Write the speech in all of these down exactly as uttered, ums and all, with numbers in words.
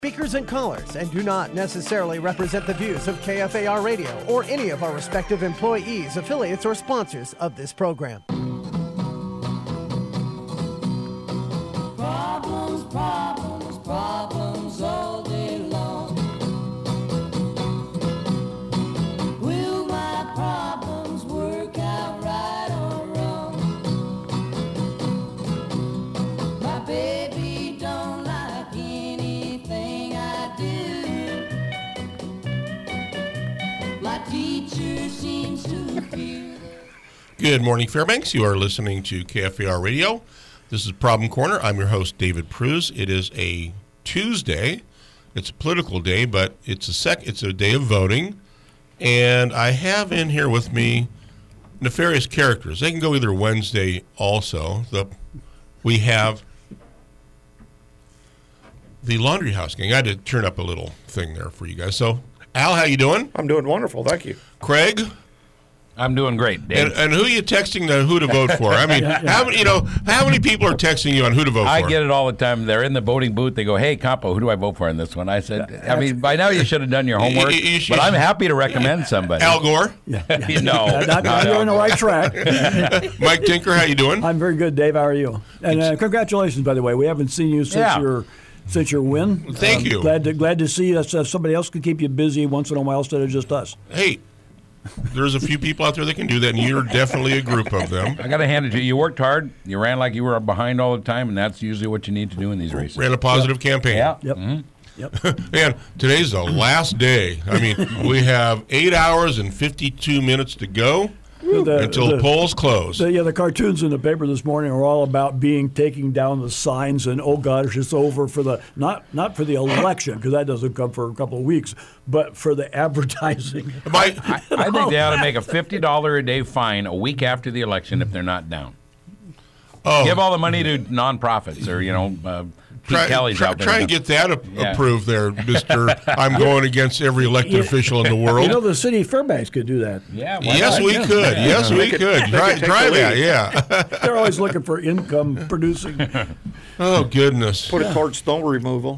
Speakers and callers and do not necessarily represent the views of K F A R Radio or any of our respective employees, affiliates, or sponsors of this program. Problems, problems, problems all day long. Will my problems work out right or wrong? My baby don't like anything I do. My teacher seems to feel. Good morning, Fairbanks. You are listening to K F A R Radio. This is Problem Corner. I'm your host, David Pruz. It is a Tuesday. It's a political day, but it's a sec. It's a day of voting, and I have in here with me nefarious characters. They can go either Wednesday. Also, the we have the Laundry House gang. I had to turn up a little thing there for you guys. So, Al, how you doing? I'm doing wonderful, thank you. Craig. I'm doing great, Dave. And, and who are you texting to who to vote for? I mean, yeah, yeah. how many, you know, how many people are texting you on who to vote I for? I get it all the time. They're in the voting booth. They go, "Hey, Campo, who do I vote for in this one?" I said, "I mean, by now you should have done your homework." You, you should, but I'm happy to recommend somebody. Al Gore. Yeah, yeah. no, not, not you're on the right track. Mike Tinker, how you doing? I'm very good, Dave. How are you? And uh, congratulations, by the way. We haven't seen you since yeah. your since your win. Thank um, you. Glad to glad to see us. Uh, somebody else could keep you busy once in a while instead of just us. Hey. There's a few people out there that can do that, and you're definitely a group of them. I got to hand it to you. You worked hard. You ran like you were behind all the time, and that's usually what you need to do in these races. Ran a positive yep. campaign. Yeah. Yep. Mm-hmm. Yep. And today's the last day. I mean, we have eight hours and fifty-two minutes to go the, until the, the polls close. The, yeah, the cartoons in the paper this morning are all about being taking down the signs and, oh, gosh, it's over for the not not for the election, because that doesn't come for a couple of weeks, but for the advertising. My, I, I think they ought to make a fifty dollars a day fine a week after the election if they're not down. Oh. Give all the money to nonprofits or, you know, uh, Pete Try, Kelly's try, out there. try and get that a- yeah. approved there, Mister I'm going against every elected official in the world. You know, the city of Fairbanks could do that. Yeah, yes, not? we yeah. could. Yeah. Yes, They we could- could. they Try, could take try the that, lead. yeah. They're always looking for income producing. Oh, goodness. Put it towards snow removal.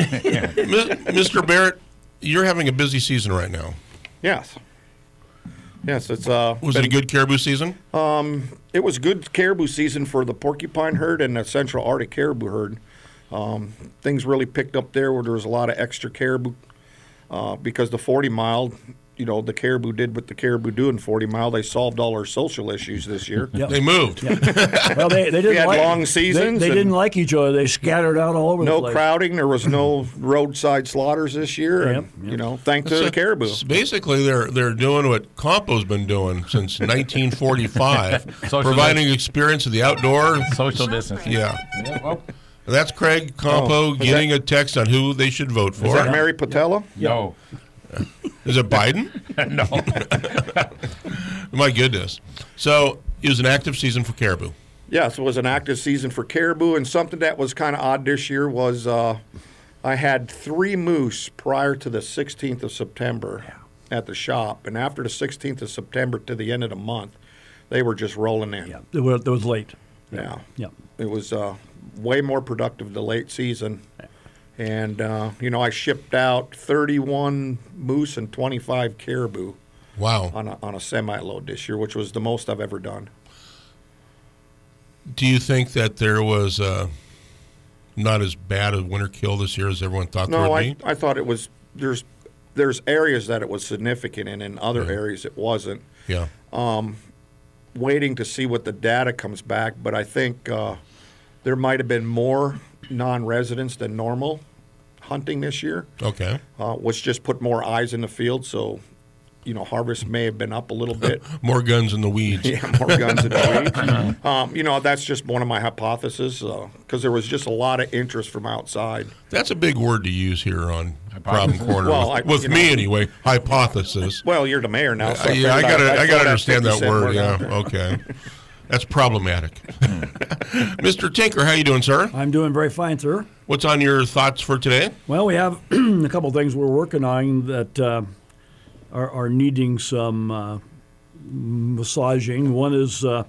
Mister Barrett, you're having a busy season right now. Yes. Yes, it's uh. Was been, it a good caribou season? Um, it was good caribou season for the porcupine herd and the Central Arctic caribou herd. Um, things really picked up there where there was a lot of extra caribou uh, because the forty mile, you know, the caribou did what the caribou do in forty mile. They solved all our social issues this year. Yep. They moved. Yep. Well, they, they didn't We had like, long seasons They, they and didn't like each other. They scattered out all over the No place. crowding. There was no roadside slaughters this year. Yep, And, yep. you know, thanks to So- the caribou. so basically, they're they're doing what Campo's been doing since nineteen forty-five, Social providing experience of the outdoor. Social distancing. Yeah. Yeah, well, That's Craig Campo Oh, is getting that- a text on who they should vote for. Is that Mary Patella? no. Is it Biden? no. My goodness. So it was an active season for caribou. Yes, it was an active season for caribou, and something that was kind of odd this year was uh, I had three moose prior to the sixteenth of September at the shop, and after the sixteenth of September to the end of the month, they were just rolling in. Yeah, it was, it was late. Yeah. Yep. It was uh, way more productive the late season. And, uh, you know, I shipped out thirty-one moose and twenty-five caribou Wow. on a, on a semi-load this year, which was the most I've ever done. Do you think that there was uh, not as bad a winter kill this year as everyone thought there No, would I, be? I thought it was there's there's areas that it was significant in, and other Yeah. areas it wasn't. Yeah. Waiting to see what the data comes back, but I think uh, there might have been more non-residents than normal hunting this year, Okay. uh, which just put more eyes in the field. So, you know, harvest may have been up a little bit. More guns in the weeds. Yeah, more guns in the weeds. Um, you know, that's just one of my hypotheses because uh, there was just a lot of interest from outside. That's a big word to use here on Problem Corner. Well, with I- with you me, know- anyway, hypothesis. Well, you're the mayor now, so Uh, yeah, I figured gotta, I'd I throw gotta that understand fifty that cent word. out Yeah, there. okay. That's problematic. Mister Tinker, how you doing, sir? I'm doing very fine, sir. What's on your thoughts for today? Well, we have a couple things we're working on that uh, are, are needing some uh, massaging. One is uh,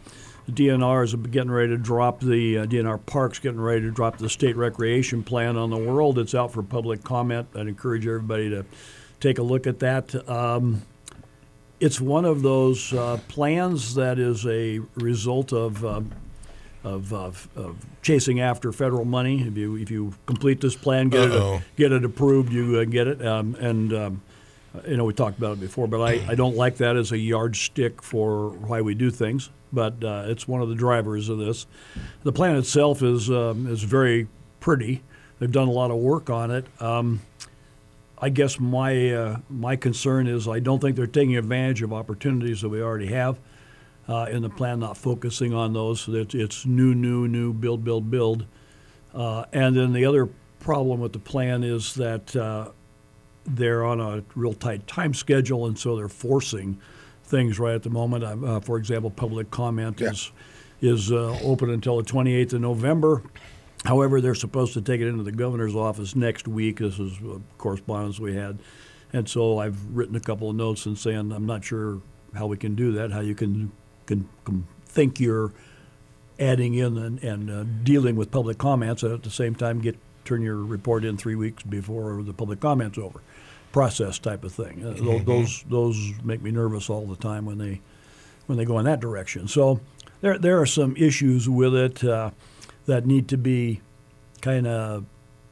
The D N R is getting ready to drop the uh, D N R Parks getting ready to drop the state recreation plan on the world. It's out for public comment. I'd encourage everybody to take a look at that. Um, it's one of those uh, plans that is a result of, uh, of, of of chasing after federal money. If you if you complete this plan, get Uh-oh. it get it approved, you uh, get it. Um, and um, you know we talked about it before, but I, I don't like that as a yardstick for why we do things. But uh, it's one of the drivers of this. The plan itself is um, is very pretty. They've done a lot of work on it. Um, I guess my uh, my concern is I don't think they're taking advantage of opportunities that we already have uh, in the plan, not focusing on those. So that it's new, new, new, build, build, build. Uh, and then the other problem with the plan is that uh, they're on a real tight time schedule, and so they're forcing things right at the moment. Uh, for example, public comment Yeah. is is uh, open until the twenty-eighth of November. However, they're supposed to take it into the governor's office next week. This is uh, correspondence we had. And so I've written a couple of notes and saying I'm not sure how we can do that, how you can, can, can think you're adding in and, and uh, dealing with public comments and at the same time get turn your report in three weeks before the public comment's over. Process type of thing. Uh, tho- those those make me nervous all the time when they when they go in that direction. So there there are some issues with it uh, that need to be kind of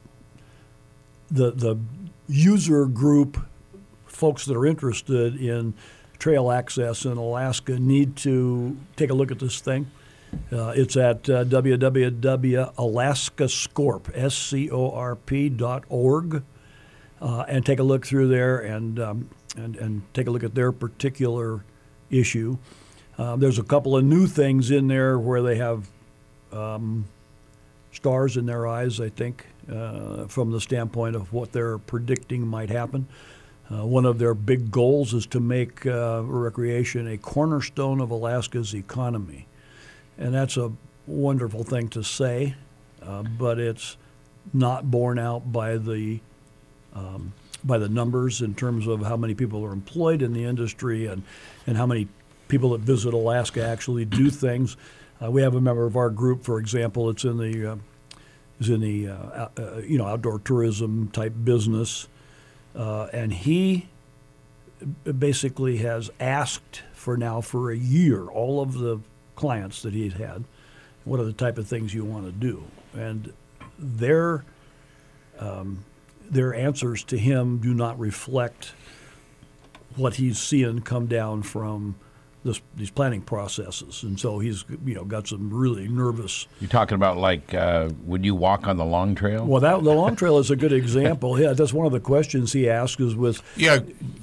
the the user group, folks that are interested in trail access in Alaska need to take a look at this thing. Uh, it's at uh, w w w dot alaska scorp s c o r p dot org. Uh, and take a look through there and, um, and and take a look at their particular issue. Uh, there's a couple of new things in there where they have um, stars in their eyes, I think, uh, from the standpoint of what they're predicting might happen. Uh, one of their big goals is to make uh, recreation a cornerstone of Alaska's economy. And that's a wonderful thing to say, uh, but it's not borne out by the Um, by the numbers in terms of how many people are employed in the industry and, and how many people that visit Alaska actually do things. Uh, we have a member of our group, for example, it's in the uh, is in the uh, out, uh, you know outdoor tourism type business, uh, and he basically has asked for now for a year all of the clients that he's had, what are the type of things you want to do, and their um, their answers to him do not reflect what he's seeing come down from this, these planning processes, and so he's you know got some really nervous. You're talking about like, uh, would you walk on the Long Trail? Well, that, the Long Trail is a good example. Yeah, that's one of the questions he asked is with. Yeah,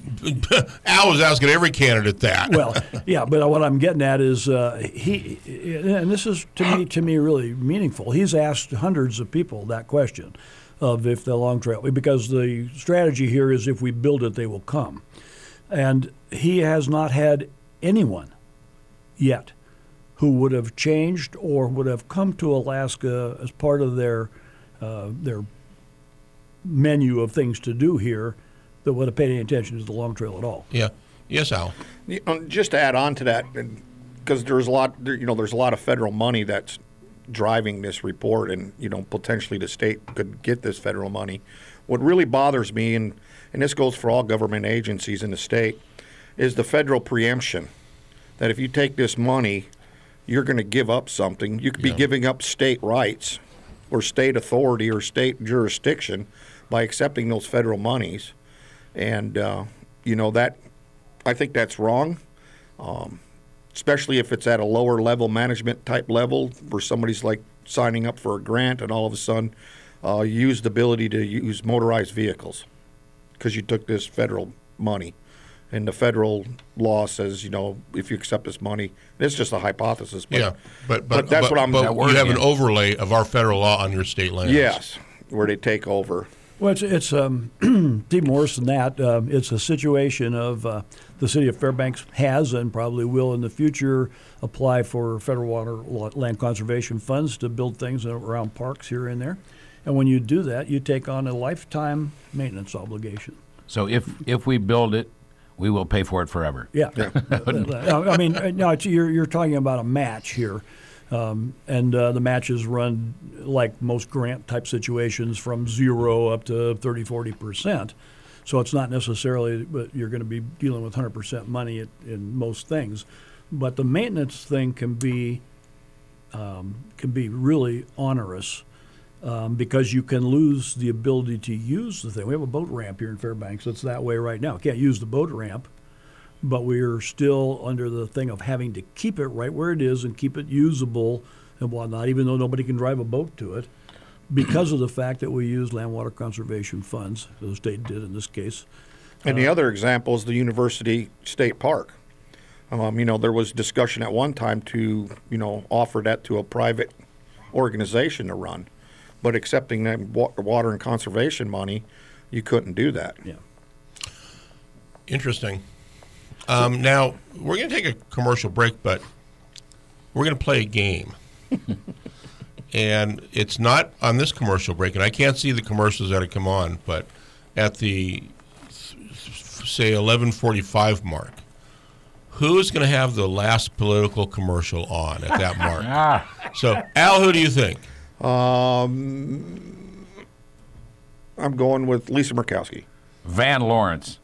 Al was asking every candidate that. Well, yeah, but what I'm getting at is uh, he, and this is to me to me really meaningful. He's asked hundreds of people that question of if the Long Trail, because the strategy here is if we build it, they will come, and he has not had anyone yet who would have changed or would have come to Alaska as part of their uh, their menu of things to do here that would have paid any attention to the Long Trail at all. Yeah. Yes, Al. You know, just to add on to that, because there's a lot, there- you know, there's a lot of federal money that's driving this report, and you know, potentially the state could get this federal money. What really bothers me, and and this goes for all government agencies in the state, is the federal preemption. That if you take this money, you're going to give up something. You could Yeah. be giving up state rights or state authority or state jurisdiction by accepting those federal monies. And, uh, you know, that I think that's wrong, um, especially if it's at a lower level management type level where somebody's like signing up for a grant and all of a sudden uh, you use the ability to use motorized vehicles because you took this federal money. And the federal law says, you know, if you accept this money, it's just a hypothesis. But, Yeah, but but, but that's but, what I'm. But That word you have again. an overlay of our federal law on your state lands. Yes, where they take over. Well, it's, it's um, even worse than that. Um, it's a situation of uh, the city of Fairbanks has and probably will in the future apply for federal water land conservation funds to build things around parks here and there. And when you do that, you take on a lifetime maintenance obligation. So if if we build it, we will pay for it forever. Yeah. I mean, no, it's, you're, you're talking about a match here. Um, and uh, the matches run, like most grant-type situations, from zero up to thirty, forty percent. So it's not necessarily that you're going to be dealing with one hundred percent money at, in most things. But the maintenance thing can be um, can be really onerous um, because you can lose the ability to use the thing. We have a boat ramp here in Fairbanks that's that way right now. Can't use the boat ramp, but we're still under the thing of having to keep it right where it is and keep it usable and whatnot, even though nobody can drive a boat to it, because of the fact that we use land water conservation funds, the state did in this case. And the other example is the University State Park. Um, you know, there was discussion at one time to, you know, offer that to a private organization to run. But accepting that wa- water and conservation money, you couldn't do that. Yeah. Interesting. Um, now, we're going to take a commercial break, but we're going to play a game. And it's not on this commercial break, and I can't see the commercials that have come on, but at the, say, eleven forty-five mark, who is going to have the last political commercial on at that mark? So, Al, who do you think? Um, I'm going with Lisa Murkowski. Van Lawrence.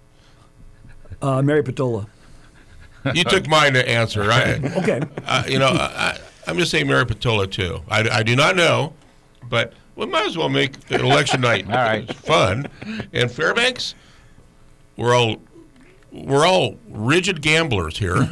Uh, Mary Patola. You took mine to answer, right? Okay. Uh, you know, I, I'm going to say Mary Patola, too. I, I do not know, but we might as well make an election night All right. fun. And Fairbanks, we're all we're all rigid gamblers here.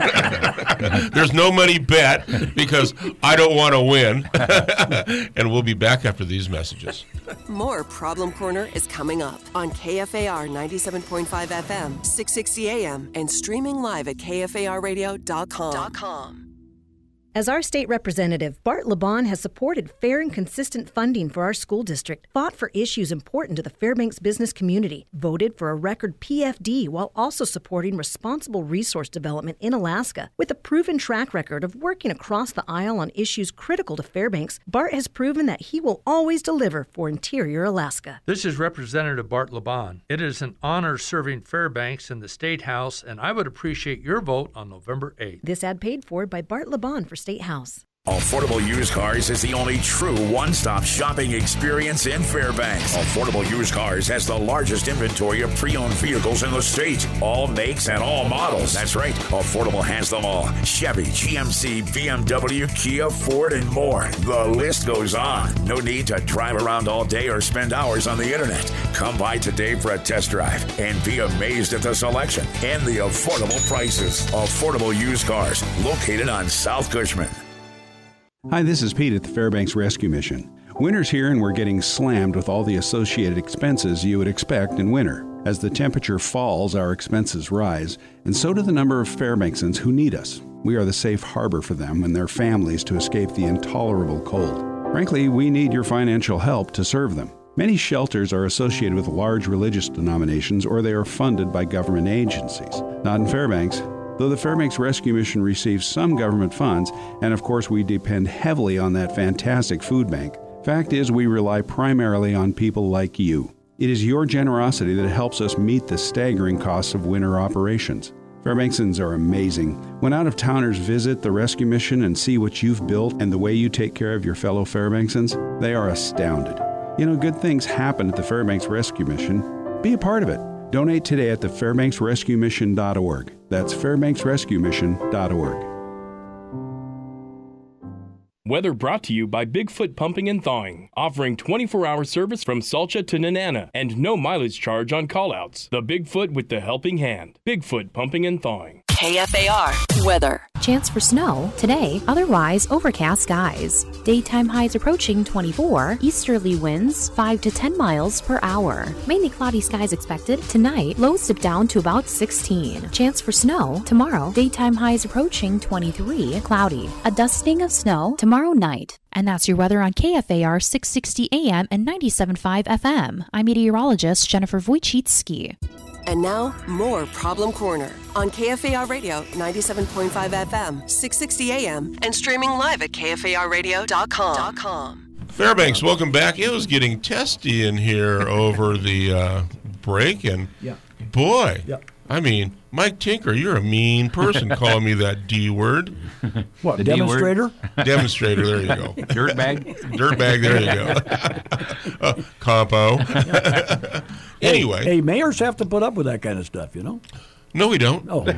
There's no money bet because I don't want to win. And we'll be back after these messages. More Problem Corner is coming up on K F A R ninety-seven point five F M, six sixty A M, and streaming live at K F A R radio dot com. As our state representative, Bart LeBon has supported fair and consistent funding for our school district, fought for issues important to the Fairbanks business community, voted for a record P F D while also supporting responsible resource development in Alaska. With a proven track record of working across the aisle on issues critical to Fairbanks, Bart has proven that he will always deliver for interior Alaska. This is Representative Bart LeBon. It is an honor serving Fairbanks in the State House, and I would appreciate your vote on November eighth. This ad paid for by Bart LeBon for State House. Affordable Used Cars is the only true one-stop shopping experience in Fairbanks. Affordable Used Cars has the largest inventory of pre-owned vehicles in the state. All makes and all models. That's right. Affordable has them all. Chevy, G M C, B M W, Kia, Ford, and more. The list goes on. No need to drive around all day or spend hours on the internet. Come by today for a test drive and be amazed at the selection and the affordable prices. Affordable Used Cars, located on South Cushman. Hi, this is Pete at the Fairbanks Rescue Mission. Winter's here and we're getting slammed with all the associated expenses you would expect in winter. As the temperature falls, our expenses rise, and so do the number of Fairbanksans who need us. We are the safe harbor for them and their families to escape the intolerable cold. Frankly, we need your financial help to serve them. Many shelters are associated with large religious denominations or they are funded by government agencies. Not in Fairbanks. Though the Fairbanks Rescue Mission receives some government funds, and of course we depend heavily on that fantastic food bank, fact is we rely primarily on people like you. It is your generosity that helps us meet the staggering costs of winter operations. Fairbanksans are amazing. When out-of-towners visit the rescue mission and see what you've built and the way you take care of your fellow Fairbanksans, they are astounded. You know, good things happen at the Fairbanks Rescue Mission. Be a part of it. Donate today at the fairbanks rescue mission dot org. That's fairbanks rescue mission dot org. Weather brought to you by Bigfoot Pumping and Thawing, offering twenty-four hour service from Salcha to Nenana and no mileage charge on callouts. The Bigfoot with the helping hand. Bigfoot Pumping and Thawing. K F A R weather. Chance for snow today, otherwise overcast skies. Daytime highs approaching twenty-four, easterly winds five to ten miles per hour. Mainly cloudy skies expected. Tonight, lows dip down to about sixteen. Chance for snow tomorrow, daytime highs approaching twenty-three, cloudy. A dusting of snow tomorrow night. And that's your weather on K F A R six sixty A M and ninety-seven point five F M. I'm meteorologist Jennifer Wojcicki. And now, more Problem Corner on K F A R Radio ninety-seven point five F M, six sixty A M, and streaming live at K F A R radio dot com. Fairbanks, welcome back. It was getting testy in here over the uh, break, and yeah. boy, yeah. I mean, Mike Tinker, you're a mean person calling me that D word. What, The D demonstrator? Demonstrator, there you go. Dirtbag? Dirtbag, there you go. uh, compo. Anyway. Hey, mayors have to put up with that kind of stuff, you know? No, we don't. Oh.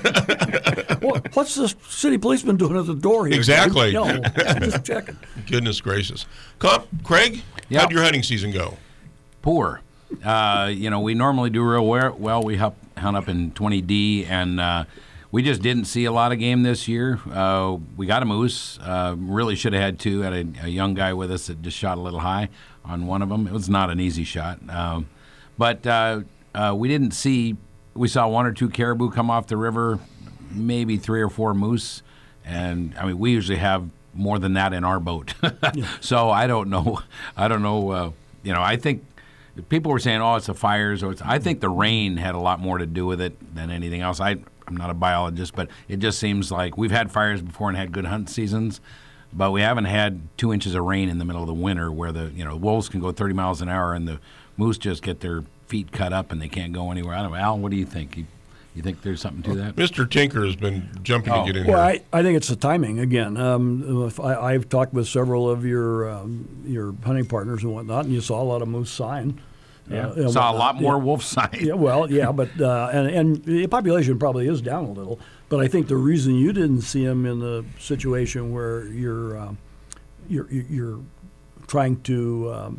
Well, what's the city policeman doing at the door here? Exactly. No, I'm just checking. Goodness gracious. Comp, Craig, Yeah. how'd your hunting season go? Poor. Uh, you know, we normally do real well. We hunt, hunt up in twenty D, and uh, we just didn't see a lot of game this year. Uh, we got a moose. Uh, really should have had two. Had a, a young guy with us that just shot a little high on one of them. It was not an easy shot. Um, but uh, uh, we didn't see, we saw one or two caribou come off the river, maybe three or four moose. And, I mean, we usually have more than that in our boat. So I don't know. I don't know. Uh, you know, I think people were saying, oh, it's the fires. Or it's, I think the rain had a lot more to do with it than anything else. I, I'm not a biologist, but it just seems like we've had fires before and had good hunt seasons, but we haven't had two inches of rain in the middle of the winter where the you know wolves can go thirty miles an hour and the moose just get their feet cut up and they can't go anywhere. I don't know. Al, what do you think? You, you think there's something to that? Mister Tinker has been jumping Oh. to get in Well, here. I, I think it's the timing again. Um, if I, I've talked with several of your um, your hunting partners and whatnot, and you saw a lot of moose sign. Yeah. Uh, and Saw a whatnot. lot more Yeah. wolf sign. Yeah, well, yeah, but uh, and and the population probably is down a little. But I think the reason you didn't see them in the situation where you're um, you're you're trying to um,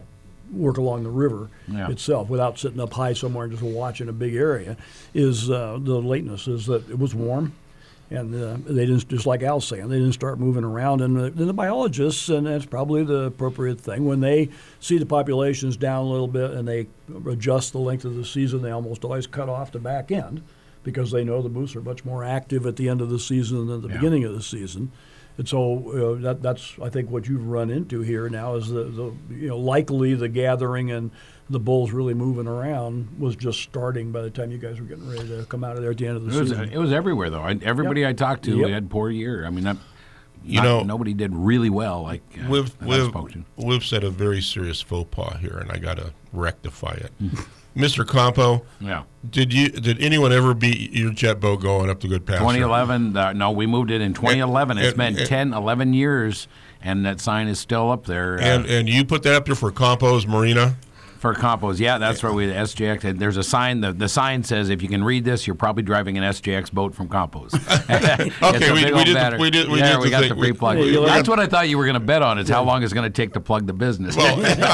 work along the river Yeah. itself without sitting up high somewhere and just watching a big area is uh, the lateness. Is that it was warm. And uh, they didn't, just like Al's saying, they didn't start moving around. And the, the biologists, and that's probably the appropriate thing, when they see the populations down a little bit and they adjust the length of the season, they almost always cut off the back end because they know the moose are much more active at the end of the season than the Yeah. beginning of the season. And so uh, that, that's, I think, what you've run into here now is the, the you know, likely the gathering and the bulls really moving around was just starting by the time you guys were getting ready to come out of there at the end of the It was, season. it was everywhere, though. I, everybody Yep. I talked to Yep. had poor year. I mean, not, You not- know- nobody did really well. Like uh, We've, that I we've, spoke to. we've said a very serious faux pas here, and I got to rectify it. Mister Campo, Yeah. did you did anyone ever beat your jet boat going up the Good Pasture? twenty eleven, uh, no, we moved it in twenty eleven. It's and- been and- ten, eleven years, and that sign is still up there. And uh, and you put that up there for Campo's Marina? For Campos, yeah, that's where we the S J X. And there's a sign. The, the sign says, "If you can read this, you're probably driving an S J X boat from Campos." Okay, we- we did the- we did- we yeah, did we the got thing. the We- free plug. we- we That's got- what I thought you were going to bet on. Is how long it's going to take to plug the business. Well,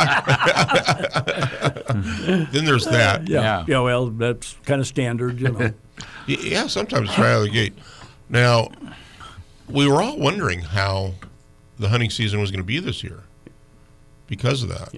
then there's that. Yeah. Yeah. yeah, well, that's kind of standard, you know. Y- Yeah, sometimes try out of the gate. Now, we were all wondering how the hunting season was going to be this year because of that. Yeah.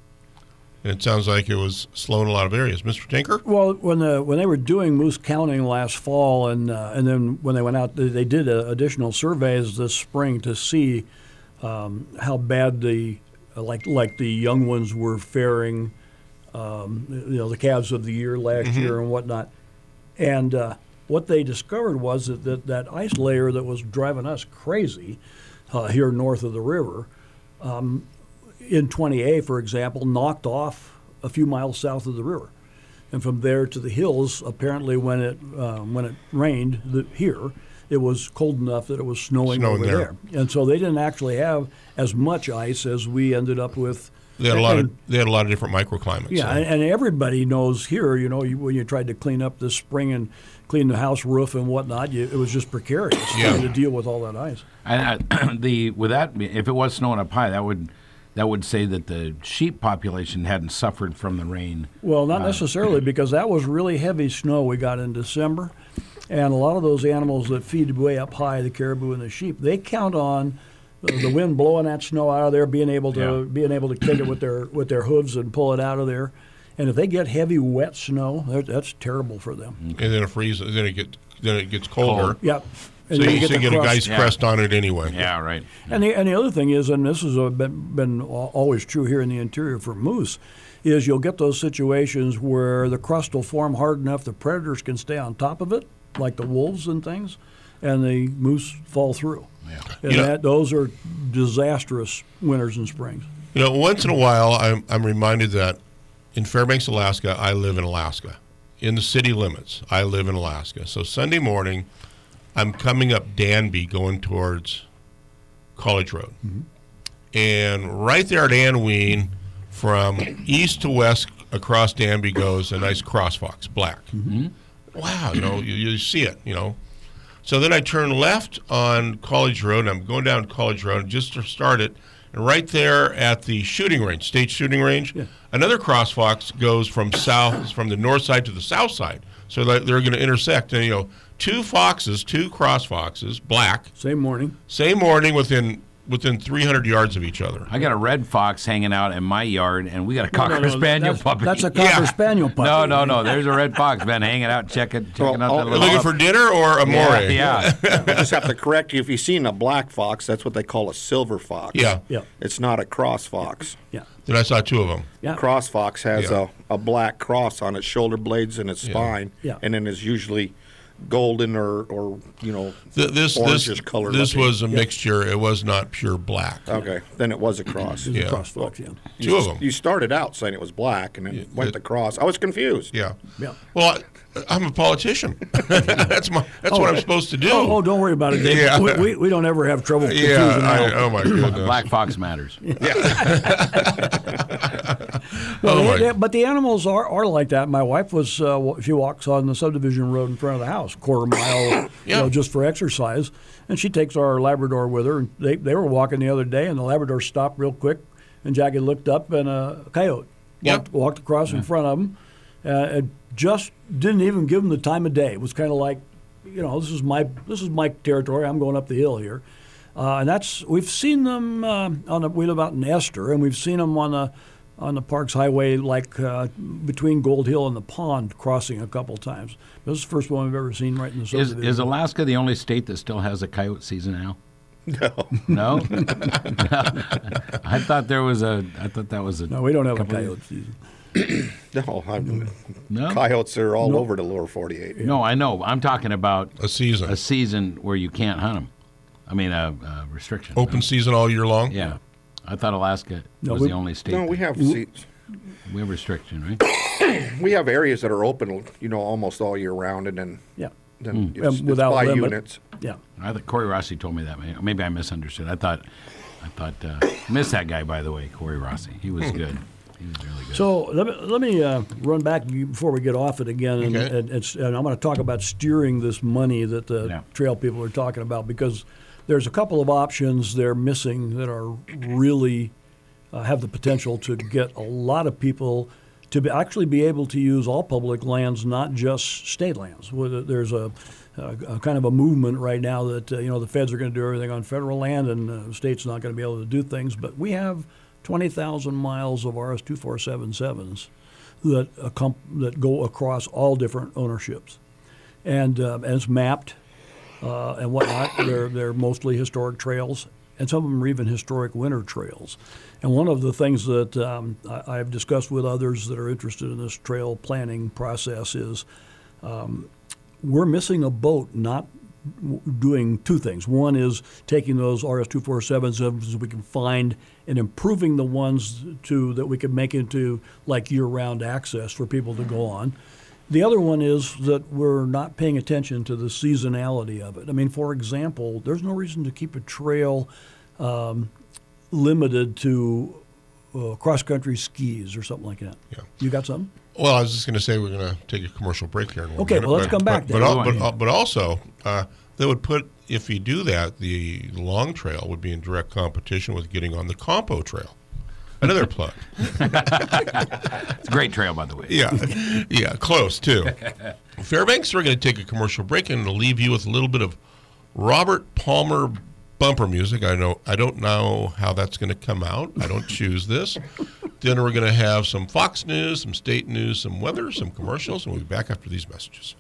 And it sounds like it was slow in a lot of areas. Mister Tinker? Well, when the when they were doing moose counting last fall, and uh, and then when they went out, they, they did uh, additional surveys this spring to see um, how bad the uh, like like the young ones were faring. Um, you know, the calves of the year last Mhm. year and whatnot, and uh, what they discovered was that, that that ice layer that was driving us crazy uh, here north of the river. Um, in twenty A, for example, knocked off a few miles south of the river. And from there to the hills, apparently when it um, when it rained the, here, it was cold enough that it was snowing, Snowing over there. there. And so they didn't actually have as much ice as we ended up with. They had a lot And- of they had a lot of different microclimates. yeah, so. and, and everybody knows here, you know, you, when you tried to clean up this spring and clean the house roof and whatnot, you, it was just precarious Yeah. trying to deal with all that ice. And uh, the with that, if it was snowing up high, that would that would say that the sheep population hadn't suffered from the rain. Well, not Uh, necessarily, because that was really heavy snow we got in December. And a lot of those animals that feed way up high, the caribou and the sheep, they count on uh, the wind blowing that snow out of there, being able to Yeah. being able to take it with their with their hooves and pull it out of there. And if they get heavy, wet snow, that- that's terrible for them. and then it freezes. Then it get then it gets colder. Cold. Yep. So And then you, get so you the get a crust. ice Yeah. crest on it anyway. Yeah, right. And the, and the other thing is, and this has uh, been, been al- always true here in the interior for moose, is you'll get those situations where the crust will form hard enough the predators can stay on top of it, like the wolves and things, and the moose fall through. Yeah. And You know- that, those are disastrous winters and springs. You know, once in a while, I'm I'm reminded that in Fairbanks, Alaska, I live in Alaska, in the city limits. I live in Alaska. So Sunday morning, I'm coming up Danby going towards College Road. Mm-hmm. And right there at Anween, from east to west across Danby goes a nice crossfox, black. Mm-hmm. Wow, you know, you, you see it, you know. So then I turn left on College Road, and I'm going down College Road just to start it. And right there at the shooting range, state shooting range, yeah. another crossfox goes from south, from the north side to the south side. So that they're going to intersect. And, you know, two foxes, two crossfoxes, black. Same morning. Same morning within within three hundred yards of each other. I got a red fox hanging out in my yard, and we got a No, cocker no, no, spaniel that's, puppy. That's a cocker Yeah. spaniel puppy. No, no, no. There's a red fox been hanging out, checking, checking out oh, that little Looking pup. for dinner or a more? Yeah, yeah. I just have to correct you. If you've seen a black fox, that's what they call a silver fox. Yeah. Yeah. It's not a cross fox. Yeah. Then I saw two of them. Yeah. Cross fox has Yeah. a, a black cross on its shoulder blades and its Yeah. spine, Yeah. and then is usually golden or, or you know, Th- This orangish this color. this looking. was a mixture. It was not pure black. Okay, then it was a cross. It's Yeah. a crossfox, yeah. Two you, of them. You started out saying it was black, and then Yeah, went it- to cross. I was confused. Yeah. Yeah. Well, I, I'm a politician. that's my. That's what I'm supposed to do. Oh, oh, don't worry about it, Dave. Yeah. We, we, we don't ever have trouble confusing yeah. I, out. oh my goodness. Black fox matters. Well, Oh, they- my- they- but the animals are, are like that. My wife was, uh, wa- she walks on the subdivision road in front of the house, quarter mile, you Yeah. know, just for exercise. And she takes our Labrador with her. And they, they were walking the other day, and the Labrador stopped real quick. And Jackie looked up, and a coyote Yep. walked, walked across in front of them. Uh, and just didn't even give them the time of day. It was kind of like, you know, this is my this is my territory. I'm going up the hill here. Uh, and that's we've seen them uh, on the, we live out in Esther, and we've seen them on the on the Parks Highway, like uh, between Gold Hill and the pond, crossing a couple times. This is the first one we've ever seen right in the Is, subdivision. is Alaska the only state that still has a coyote season now? No. No? I thought there was a. I thought that was a. No, we don't have a couple- coyote season. No, I'm, No? coyotes are all No. over the lower forty-eight. No, I know. I'm talking about A season. a season where you can't hunt them. I mean, a, a restriction. Open season all year long. Yeah. I thought Alaska No, was we- the only state. No, we that- have se- we have restriction, right? we have areas that are open, you know, almost all year round, and then Yeah, then Hmm. it's, Um, it's without by limit. units. yeah. I thought Corey Rossi told me that. Maybe- Maybe I misunderstood. I thought, I thought, uh, missed that guy, by the way, Corey Rossi. He was good. He was really good. So let me, let me uh, run back before we get off it again, and, Okay. and, it's, and I'm going to talk about steering this money that the Yeah. trail people are talking about, because there's a couple of options they're missing that are really uh, have the potential to get a lot of people to be, actually be able to use all public lands, not just state lands. Whether There's a, a, a kind of a movement right now that uh, you know the feds are going to do everything on federal land, and uh, the state's not going to be able to do things. But we have twenty thousand miles of R S two four seven sevens that accom- that go across all different ownerships, and uh, and it's mapped uh, and whatnot. They're they're mostly historic trails, and some of them are even historic winter trails. And one of the things that um, I, I've discussed with others that are interested in this trail planning process is um, we're missing a boat not w- doing two things. One is taking those R S two four seven sevens we can find and improving the ones to that we can make into like year-round access for people to go on. The other one is that we're not paying attention to the seasonality of it. I mean, for example, there's no reason to keep a trail um, limited to uh, cross-country skis or something like that. Yeah. You got something? Well, I was just going to say we're going to take a commercial break here in one Okay, minute, well, let's but- come back But, then. but, al- Go but, on. al- but also, uh, they would put, if you do that, the long trail would be in direct competition with getting on the Compo Trail. Another plug. It's a great trail, by the way. Yeah, yeah, close too. Fairbanks, we're going to take a commercial break and we'll leave you with a little bit of Robert Palmer bumper music. I know I don't know how that's going to come out. I don't choose this. Then we're going to have some Fox News, some state news, some weather, some commercials, and we'll be back after these messages.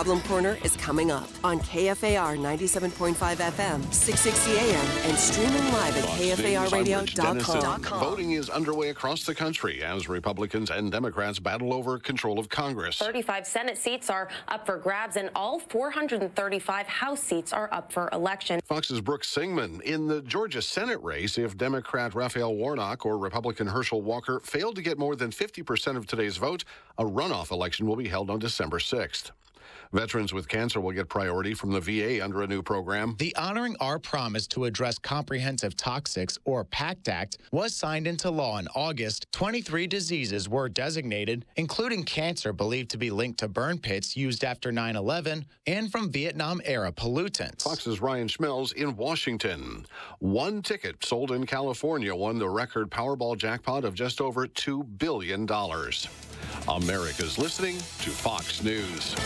Problem Corner is coming up on K F A R ninety-seven point five F M, six sixty A M, and streaming live at K F A R radio dot com. Voting is underway across the country as Republicans and Democrats battle over control of Congress. thirty-five Senate seats are up for grabs, and all four hundred thirty-five House seats are up for election. Fox's Brooke Singman in the Georgia Senate race. If Democrat Raphael Warnock or Republican Herschel Walker failed to get more than fifty percent of today's vote, a runoff election will be held on December sixth. Veterans with cancer will get priority from the V A under a new program. The Honoring Our Promise to Address Comprehensive Toxics, or PACT Act, was signed into law in August. twenty-three diseases were designated, including cancer believed to be linked to burn pits used after nine eleven and from Vietnam-era pollutants. Fox's Ryan Schmelz in Washington. One ticket sold in California won the record Powerball jackpot of just over two billion dollars. America's listening to Fox News.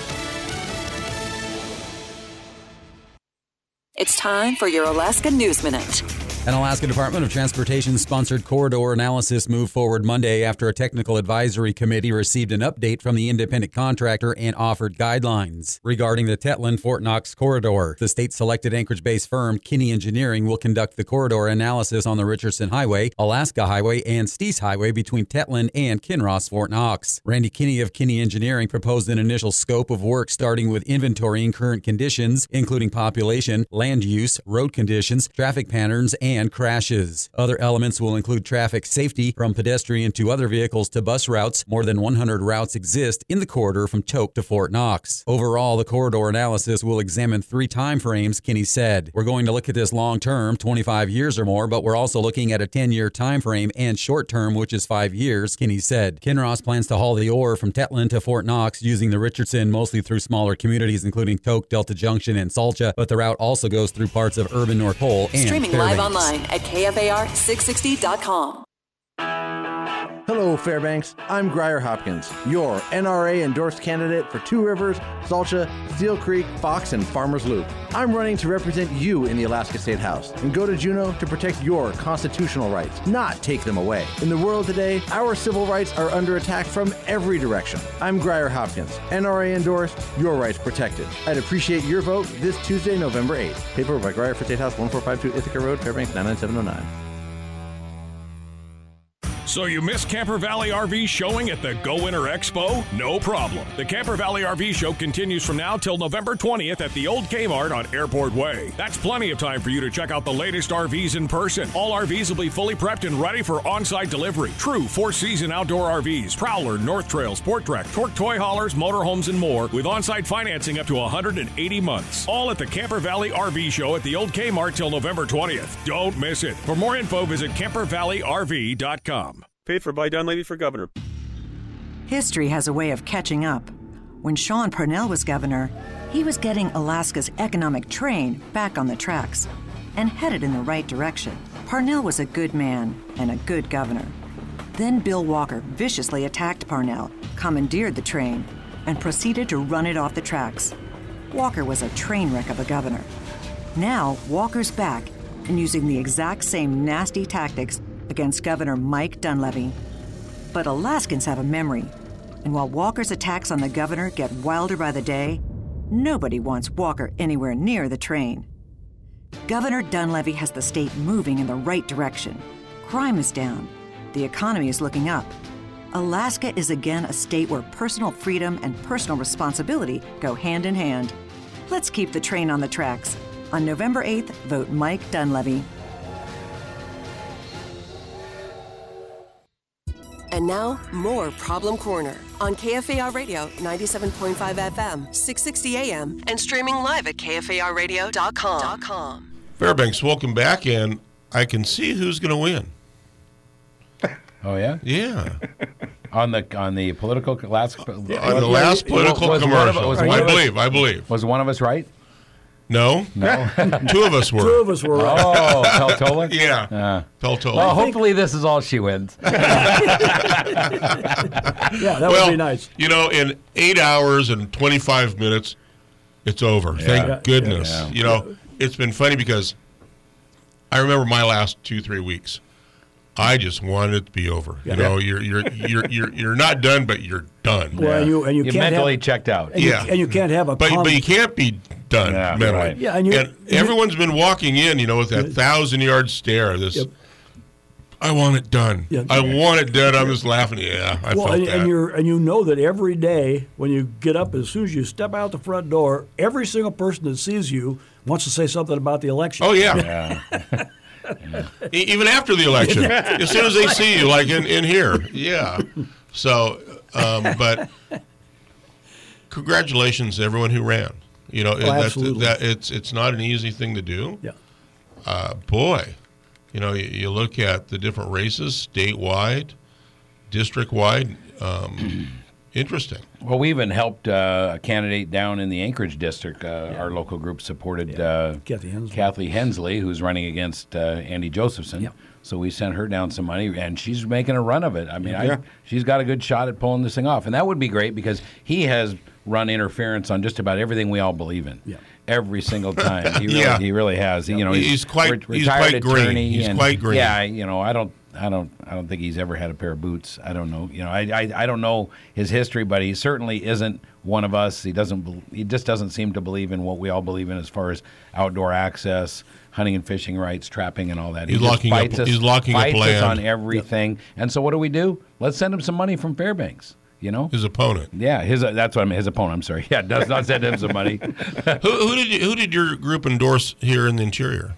It's time for your Alaska News Minute. An Alaska Department of Transportation-sponsored corridor analysis moved forward Monday after a technical advisory committee received an update from the independent contractor and offered guidelines regarding the Tetlin-Fort Knox corridor. The state-selected Anchorage-based firm, Kinney Engineering, will conduct the corridor analysis on the Richardson Highway, Alaska Highway, and Steese Highway between Tetlin and Kinross-Fort Knox. Randy Kinney of Kinney Engineering proposed an initial scope of work starting with inventorying current conditions, including population, land use, road conditions, traffic patterns, and and crashes. Other elements will include traffic safety, from pedestrian to other vehicles to bus routes. More than one hundred routes exist in the corridor from Tok to Fort Knox. Overall, the corridor analysis will examine three time frames, Kinney said. We're going to look at this long term, twenty-five years or more, but we're also looking at a ten-year time frame and short term, which is five years, Kinney said. Kinross plans to haul the ore from Tetlin to Fort Knox using the Richardson mostly through smaller communities, including Tok, Delta Junction, and Salcha, but the route also goes through parts of urban North Pole and Streaming Fairbanks. live online at K F A R six sixty dot com. Hello, Fairbanks. I'm Grier Hopkins, your N R A-endorsed candidate for Two Rivers, Salcha, Steel Creek, Fox, and Farmers Loop. I'm running to represent you in the Alaska State House and go to Juneau to protect your constitutional rights, not take them away. In the world today, our civil rights are under attack from every direction. I'm Grier Hopkins, N R A-endorsed, your rights protected. I'd appreciate your vote this Tuesday, November eighth. Paid for by Grier for State House, one four five two Ithaca Road, Fairbanks, nine nine seven oh nine. So you missed Camper Valley R V showing at the Go Winter Expo? No problem. The Camper Valley R V show continues from now till November twentieth at the old Kmart on Airport Way. That's plenty of time for you to check out the latest R Vs in person. All R Vs will be fully prepped and ready for on-site delivery. True four-season outdoor R Vs, Prowler, North Trail, Sport Trek, Torque Toy Haulers, motorhomes, and more with on-site financing up to one hundred eighty months. All at the Camper Valley R V show at the old Kmart till November twentieth. Don't miss it. For more info, visit camper valley R V dot com. Paid for by Dunleavy for governor. History has a way of catching up. When Sean Parnell was governor, he was getting Alaska's economic train back on the tracks and headed in the right direction. Parnell was a good man and a good governor. Then Bill Walker viciously attacked Parnell, commandeered the train, and proceeded to run it off the tracks. Walker was a train wreck of a governor. Now, Walker's back and using the exact same nasty tactics against Governor Mike Dunleavy. But Alaskans have a memory, and while Walker's attacks on the governor get wilder by the day, nobody wants Walker anywhere near the train. Governor Dunleavy has the state moving in the right direction. Crime is down. The economy is looking up. Alaska is again a state where personal freedom and personal responsibility go hand in hand. Let's keep the train on the tracks. On November eighth, vote Mike Dunleavy. And now, more Problem Corner on K F A R Radio ninety-seven point five F M, six sixty A M, and streaming live at K F A R radio dot com. Fairbanks, welcome back, and I can see who's going to win. Oh, yeah? Yeah. on the on the political last on the last political was commercial. One of, was I one believe, of us, I believe. Was one of us right? No. No. Two of us were. Two of us were. Oh, Peltola? Yeah. Uh, Peltola. Well, hopefully this is all she wins. Yeah, that well, would be nice. You know, in eight hours and twenty-five minutes, it's over. Yeah. Thank Yeah. goodness. Yeah. You know, it's been funny because I remember my last two, three weeks. I just want it to be over. Yeah. You know, you're you're you're you're you're not done, but you're done. Well, and you and you You're can't mentally have, checked out. And you, Yeah. and you can't have a But com- but you can't be done Yeah, mentally. right. Yeah, and you- and everyone's been walking in, you know, with that thousand yard stare. This, Yep. I want it done. Yeah. I want it done. I'm just laughing. Yeah, I well, felt and, that. and you're and you know that every day when you get up, as soon as you step out the front door, every single person that sees you wants to say something about the election. Oh yeah. E- Even after the election, as soon as they see you, like in, in here, yeah. So, um, but congratulations to everyone who ran. You know, Oh, that's, absolutely. that it's it's not an easy thing to do. Yeah. Uh, boy, you know, you, you look at the different races, statewide, district-wide. Um, interesting. Well, we even helped uh, a candidate down in the Anchorage district. Uh, Our local group supported uh, Kathy Hensley. Kathy Hensley, who's running against uh, Andy Josephson. Yep. So we sent her down some money, and she's making a run of it. I mean, Yeah. I, she's got a good shot at pulling this thing off, and that would be great because he has run interference on just about everything we all believe in. Yeah. Every single time, he really, Yeah. he really has. You know, He's quite- re- he's retired quite green. attorney He's and- quite green. Yeah, you know, I don't, I don't, I don't think he's ever had a pair of boots. I don't know. You know, I, I, I don't know his history, but he certainly isn't one of us. He doesn't, bel- he just doesn't seem to believe in what we all believe in as far as outdoor access, hunting and fishing rights, trapping, and all that. He's he just locking up- fights us, he's locking up fights us land. on everything. And so, what do we do? Let's send him some money from Fairbanks. You know, His opponent. yeah, his uh, that's what I mean. His opponent. I'm sorry. Yeah, does not send him some money. who, who did you, who did your group endorse here in the interior?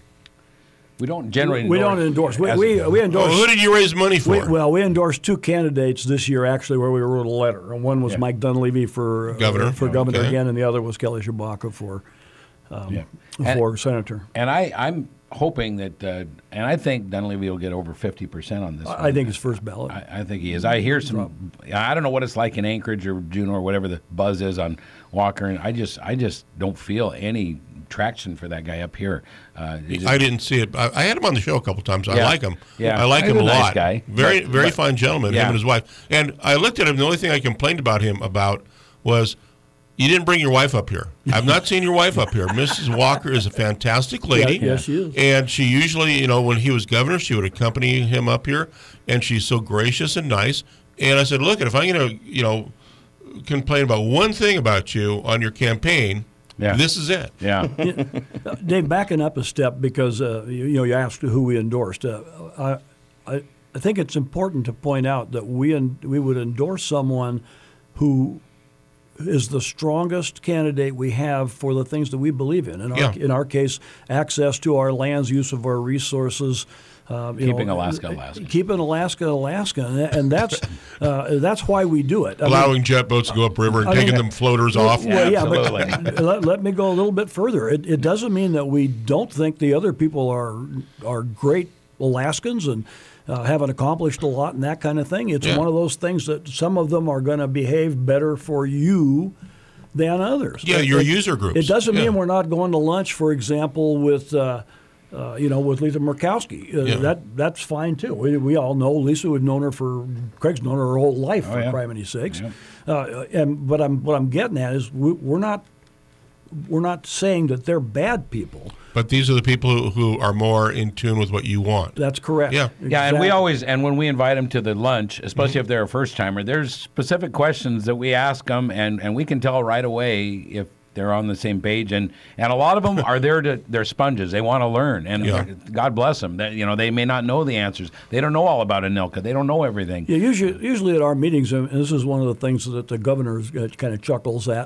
We don't generally. We don't endorse. We as- we, we endorse. Oh, who did you raise money for? We, well, we endorsed two candidates this year, actually, where we wrote a letter. And one was Yeah. Mike Dunleavy for uh, Governor. for governor Okay. again, and the other was Kelly Shabaka for um, Yeah. for And- senator. And I, I'm hoping that, uh, and I think Dunleavy will get over fifty percent on this. I one. I think his first ballot. I, I think he is. I hear some. I don't know what it's like in Anchorage or Juneau or whatever the buzz is on Walker, and I just, I just don't feel any traction for that guy up here. Uh, it just- I didn't see it. I, I had him on the show a couple times. I Yeah. like him. Yeah. I like He's him a a nice lot. guy. Very, But- very but- fine gentleman. Yeah. Him and his wife. And I looked at him. The only thing I complained about him about was, you didn't bring your wife up here. I've not seen your wife up here. Missus Walker is a fantastic lady. Yeah, yes, she is. And she usually, you know, when he was governor, she would accompany him up here, and she's so gracious and nice. And I said, look, if I'm going to, you know, complain about one thing about you on your campaign, Yeah. this is it. yeah. Uh, Dave, backing up a step because uh, you, you know you asked who we endorsed. Uh, I, I I think it's important to point out that we en- we would endorse someone who is the strongest candidate we have for the things that we believe in. In our, Yeah. in our case, access to our lands, use of our resources. Uh, you Keeping know, Alaska, Alaska. Keeping Alaska, Alaska, and, and that's uh, that's why we do it. I mean, Allowing jet boats to go upriver and I mean- taking them floaters off. well, yeah, Absolutely. but let, let me go a little bit further. It, it doesn't mean that we don't think the other people are are great Alaskans and uh, haven't accomplished a lot and that kind of thing. It's Yeah. one of those things that some of them are going to behave better for you than others. Yeah, It- your it- user groups. It doesn't Yeah. mean we're not going to lunch, for example, with. Uh, uh, you know, with Lisa Murkowski, uh, Yeah. that that's fine too. We, we all know Lisa. We've known her for Craig's known her her whole life, Oh, for yeah. criminy sakes. Yeah. Uh, and but I'm what I'm getting at is we, we're not we're not saying that they're bad people. But these are the people who, who are more in tune with what you want. That's correct. Yeah. Yeah, and we Exactly. always, and when we invite them to the lunch, especially if they're a first timer, there's specific questions that we ask them, and, and we can tell right away if they're on the same page. And, and a lot of them are there to, they're sponges. They want to learn, and Yeah. God bless them. That, you know, they may not know the answers. They don't know all about Anilka. They don't know everything. Yeah, usually, usually at our meetings, and this is one of the things that the governor uh, kind of chuckles at.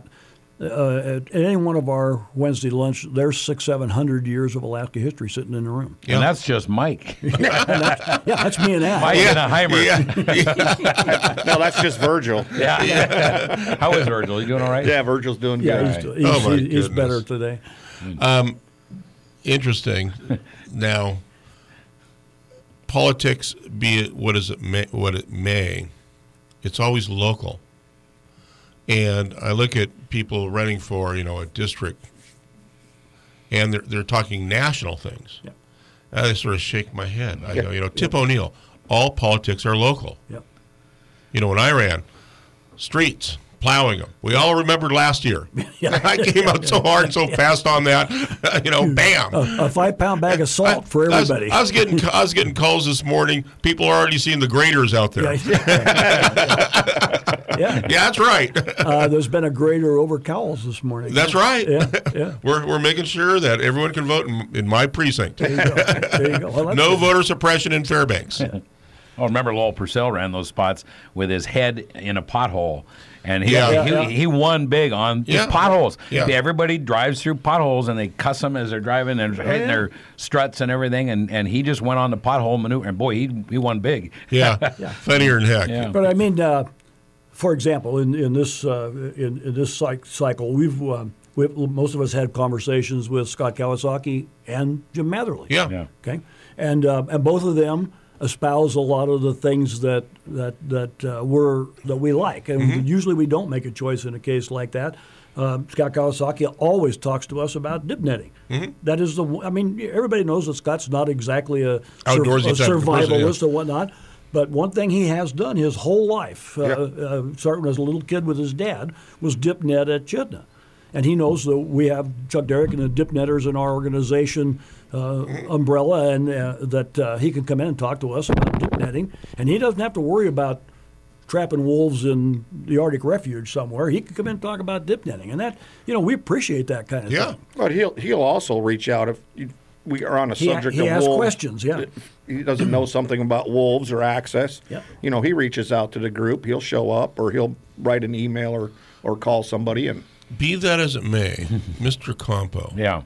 Uh, at any one of our Wednesday lunch, there's six, seven hundred years of Alaska history sitting in the room. Yeah. And that's just Mike. yeah, that's, yeah, that's me and Al. Mike and a Heimer. Yeah. No, that's just Virgil. Yeah. yeah. How is Virgil? You doing all right? Yeah, Virgil's doing Yeah, good. he's, Right. he's, Oh, my he's, he's goodness. better today. Um, interesting. Now, politics, be it what is it may, what it may, it's always local. And I look at people running for, you know, a district, and they're they're talking national things. Yeah. I sort of shake my head. I go, you know, Tip O'Neill, all politics are local. Yep. You know, when I ran, streets, plowing them. We all remembered last year. I came out so hard and so fast on that, you know, bam. A, a five-pound bag of salt I, for everybody. I was, I was getting I was getting calls this morning. People are already seeing the graders out there. Yeah, yeah. yeah that's right. uh, there's been a grader over Cowles this morning. That's right. Yeah, yeah. We're we're making sure that everyone can vote in, in my precinct. There you go. There you go. Well, no good. voter suppression in Fairbanks. Oh, remember Lowell Purcell ran those spots with his head in a pothole. And he, Yeah. he, Yeah. he won big on Yeah. just potholes. Yeah. Everybody drives through potholes, and they cuss them as they're driving and hitting yeah. their struts and everything. And, and he just went on the pothole maneuver, and boy, he he won big. Yeah, funnier than heck. Yeah. But I mean, uh, for example, in in this uh, in, in this cy- cycle, we've, uh, we've most of us had conversations with Scott Kawasaki and Jim Matherly. Yeah. Yeah. Okay, and uh, and both of them espouse a lot of the things that that that uh, we're that we like, and Mm-hmm. usually we don't make a choice in a case like that. Um, Scott Kawasaki always talks to us about dip netting. Mm-hmm. That is the. I mean, everybody knows that Scott's not exactly a, Outdoorsy a type of person, survivalist yeah. or whatnot. But one thing he has done his whole life, uh, uh, starting as a little kid with his dad, was dip net at Chitna. And he knows that we have Chuck Derrick and the dip netters in our organization uh, umbrella, and uh, that uh, he can come in and talk to us about dip netting. And he doesn't have to worry about trapping wolves in the Arctic refuge somewhere. He can come in and talk about dip netting. And that, you know, we appreciate that kind of Yeah. thing. But he'll he'll also reach out if you, we are on a He- subject he of asks wolves. questions, yeah. If he doesn't know something about wolves or access. Yeah. You know, he reaches out to the group. He'll show up, or he'll write an email or, or call somebody. And Be that as it may, Mister Compo, Yeah.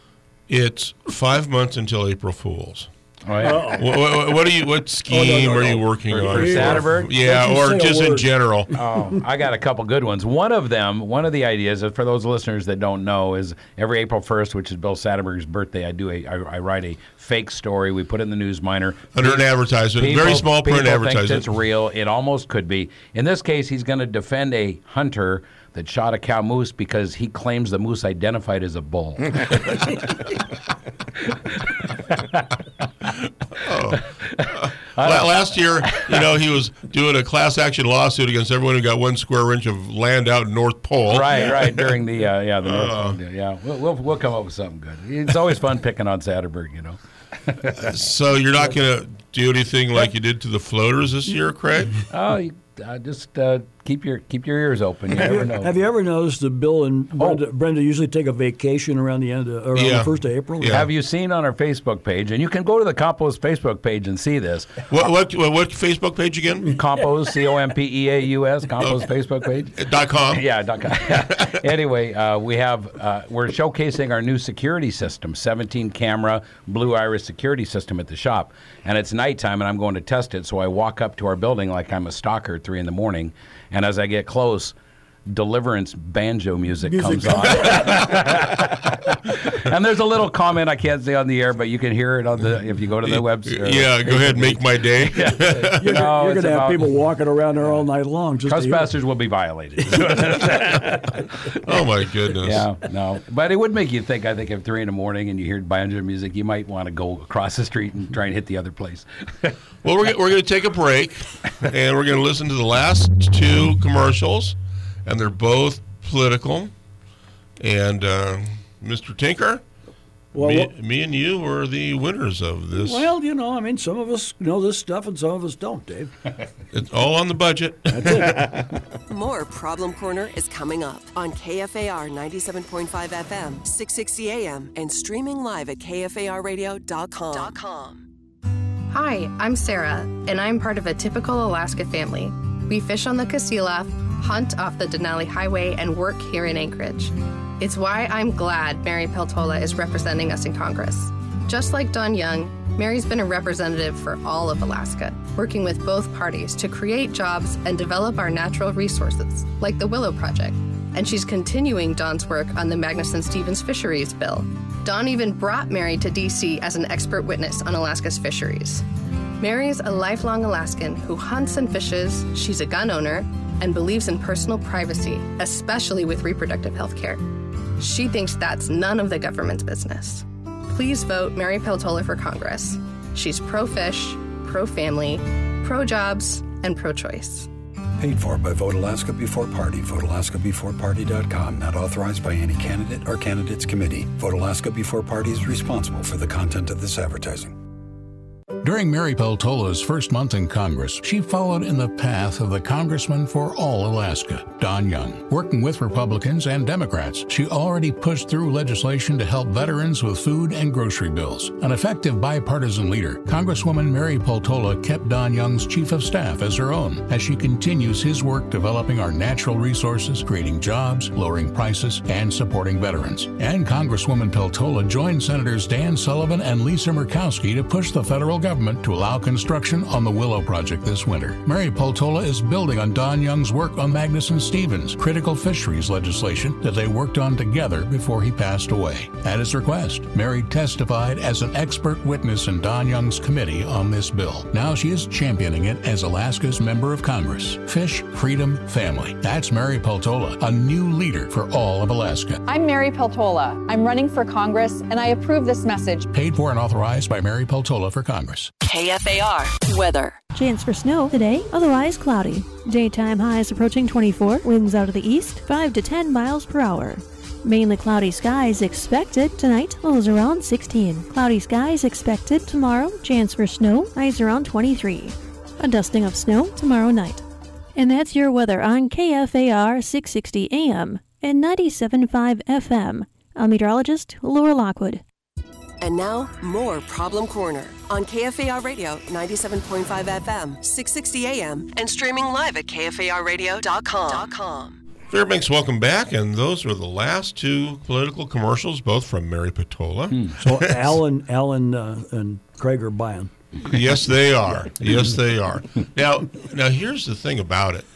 it's five months until April Fool's. Oh, yeah. What, what, what are you? What scheme no, no, are you no. working For- on? for Satterberg? Yeah, Don't you or say a just in word. general. Oh, I got a couple good ones. One of them, one of the ideas, for those listeners that don't know, is every April first, which is Bill Satterberg's birthday, I do a, I, I write a fake story. We put it in the News Miner. Under an advertisement, very small print people think advertisement. it's real. It almost could be. In this case, he's going to defend a hunter that shot a cow moose because he claims the moose identified as a bull. Oh. La- Last year, you know, he was doing a class action lawsuit against everyone who got one square inch of land out in North Pole. Right, right. During the uh, yeah, the North Uh. Pole, yeah, we'll, we'll we'll come up with something good. It's always fun picking on Satterberg, you know. So you're not going to do anything like you did to the floaters this year, Craig? Oh, you, uh, just uh, keep your keep your ears open. You Have never you, know. have you ever noticed that Bill and Brenda, Brenda usually take a vacation around the end of, around Yeah. the first of April? Yeah. Have you seen on our Facebook page, and you can go to the Compos Facebook page and see this. What, what what what Facebook page again? Compos, C O M P E A U S, Compos Facebook page. Dot com. Yeah, dot com. Anyway, uh, we have uh, we're showcasing our new security system, seventeen camera Blue Iris security system at the shop, and it's nighttime, and I'm going to test it. So I walk up to our building like I'm a stalker at three in the morning, and as I get close, Deliverance banjo music, Music comes on. And there's a little comment I can't say on the air, but you can hear it on the if you go to the website. Yeah, go ahead, make my day. You're, No, you're going it's to have about- people walking around there all night long. Just to hear it. Trespassers will be violated. Oh my goodness. Yeah, no. But it would make you think, I think, if three in the morning and you hear banjo music, you might want to go across the street and try and hit the other place. Well, we're, we're going to take a break, and we're going to listen to the last two commercials, and they're both political. And uh, Mister Tinker, Well, me, what- me and you were the winners of this. Well, you know, I mean, some of us know this stuff and some of us don't, Dave. It's all on the budget. More Problem Corner is coming up on K F A R ninety-seven point five F M, six sixty A M, and streaming live at K F A R radio dot com. Hi, I'm Sarah, and I'm part of a typical Alaska family. We fish on the Kasilof, hunt off the Denali Highway, and work here in Anchorage. It's why I'm glad Mary Peltola is representing us in Congress. Just like Don Young, Mary's been a representative for all of Alaska, working with both parties to create jobs and develop our natural resources, like the Willow Project. And she's continuing Don's work on the Magnuson-Stevens Fisheries Bill. Don even brought Mary to D C as an expert witness on Alaska's fisheries. Mary's a lifelong Alaskan who hunts and fishes, she's a gun owner, and believes in personal privacy, especially with reproductive health care. She thinks that's none of the government's business. Please vote Mary Peltola for Congress. She's pro-fish, pro-family, pro-jobs, and pro-choice. Paid for by Vote Alaska Before Party. Vote Alaska Before Party dot com. Not authorized by any candidate or candidates committee. Vote Alaska Before Party is responsible for the content of this advertising. During Mary Peltola's first month in Congress, she followed in the path of the Congressman for all Alaska, Don Young. Working with Republicans and Democrats, she already pushed through legislation to help veterans with food and grocery bills. An effective bipartisan leader, Congresswoman Mary Peltola kept Don Young's chief of staff as her own as she continues his work developing our natural resources, creating jobs, lowering prices, and supporting veterans. And Congresswoman Peltola joined Senators Dan Sullivan and Lisa Murkowski to push the federal government to allow construction on the Willow Project this winter. Mary Peltola is building on Don Young's work on Magnuson-Stevens' critical fisheries legislation that they worked on together before he passed away. At his request, Mary testified as an expert witness in Don Young's committee on this bill. Now she is championing it as Alaska's member of Congress. Fish, freedom, family. That's Mary Peltola, a new leader for all of Alaska. I'm Mary Peltola. I'm running for Congress, and I approve this message. Paid for and authorized by Mary Peltola for Congress. K F A R weather. Chance for snow today, otherwise cloudy. Daytime highs approaching twenty-four, winds out of the east, five to ten miles per hour. Mainly cloudy skies expected tonight, lows around sixteen. Cloudy skies expected tomorrow, chance for snow, highs around twenty-three. A dusting of snow tomorrow night. And that's your weather on K F A R six sixty A M and ninety-seven point five F M. I'm meteorologist Laura Lockwood. And now, more Problem Corner on K F A R Radio, ninety-seven point five F M, six sixty A M, and streaming live at K F A R radio dot com. Fairbanks, welcome back. And those were the last two political commercials, both from Mary Peltola. Hmm. So Alan, Alan uh, and Craig are buying. Yes, they are. Yes, they are. Now, now here's the thing about it.